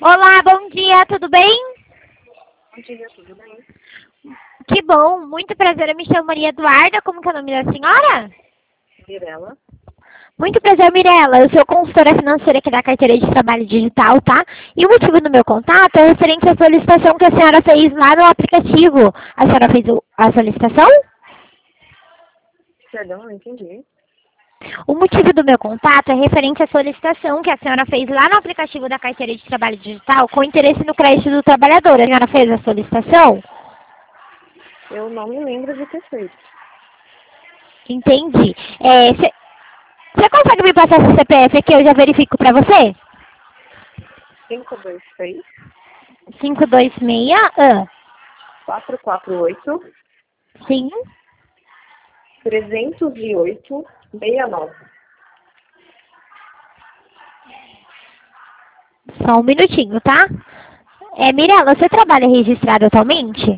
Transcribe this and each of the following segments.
Olá, bom dia, tudo bem? Bom dia, tudo bem? Que bom, muito prazer, eu me chamo Maria Eduarda, como que é o nome da senhora? Mirela. Muito prazer, Mirela, eu sou consultora financeira aqui da carteira de trabalho digital, tá? E o motivo do meu contato é referente à solicitação que a senhora fez lá no aplicativo. A senhora fez a solicitação? Perdão, não entendi. O motivo do meu contato é referente à solicitação que a senhora fez lá no aplicativo da carteira de trabalho digital com interesse no crédito do trabalhador. A senhora fez a solicitação? Eu não me lembro de ter feito. Entendi. Você consegue me passar seu CPF aqui? Eu já verifico para você? 526 526, 448 sim. 308 69. Só um minutinho, tá? Mirela, você trabalha registrado atualmente?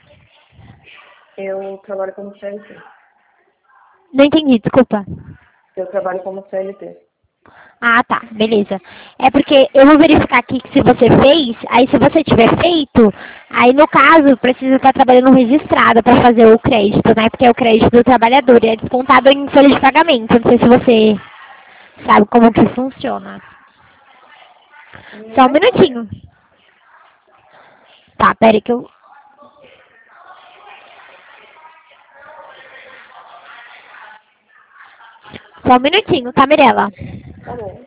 Eu trabalho como CLT. Não entendi, desculpa. Eu trabalho como CLT. Ah, tá, beleza. É porque eu vou verificar aqui que se você fez, aí se você tiver feito, aí no caso precisa estar trabalhando registrado para fazer o crédito, né? Porque é o crédito do trabalhador e é descontado em folha de pagamento. Não sei se você sabe como que funciona. Só um Mais ou menos. minutinho. Tá, peraí que eu... Só um minutinho, tá, Mirela? Tá bom.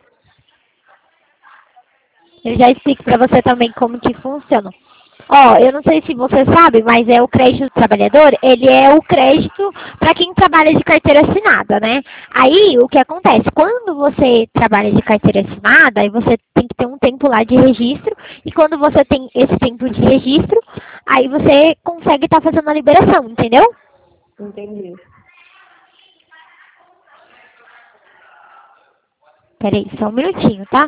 Eu já explico pra você também como que funciona. Ó, eu não sei se você sabe, mas é o crédito do trabalhador, ele é o crédito para quem trabalha de carteira assinada, né? Aí, o que acontece? Quando você trabalha de carteira assinada, aí você tem que ter um tempo lá de registro, e quando você tem esse tempo de registro, aí você consegue estar fazendo a liberação, entendeu? Entendi. Peraí, só um minutinho, tá?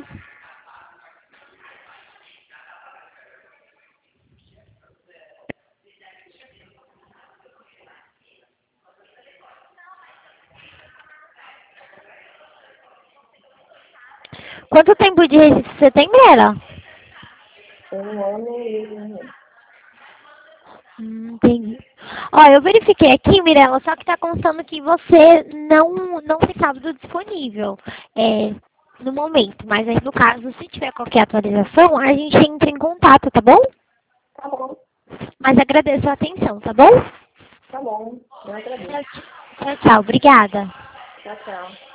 Quanto tempo de registro você tem, Brera? 1 ano e 1 mês. Entendi. Ó, eu verifiquei aqui, Mirella, só que tá constando que você não tem sábado disponível no momento. Mas aí, no caso, se tiver qualquer atualização, a gente entra em contato, tá bom? Tá bom. Mas agradeço a atenção, tá bom? Tá bom. Eu agradeço. Tchau, tchau. Obrigada. Tchau, tchau.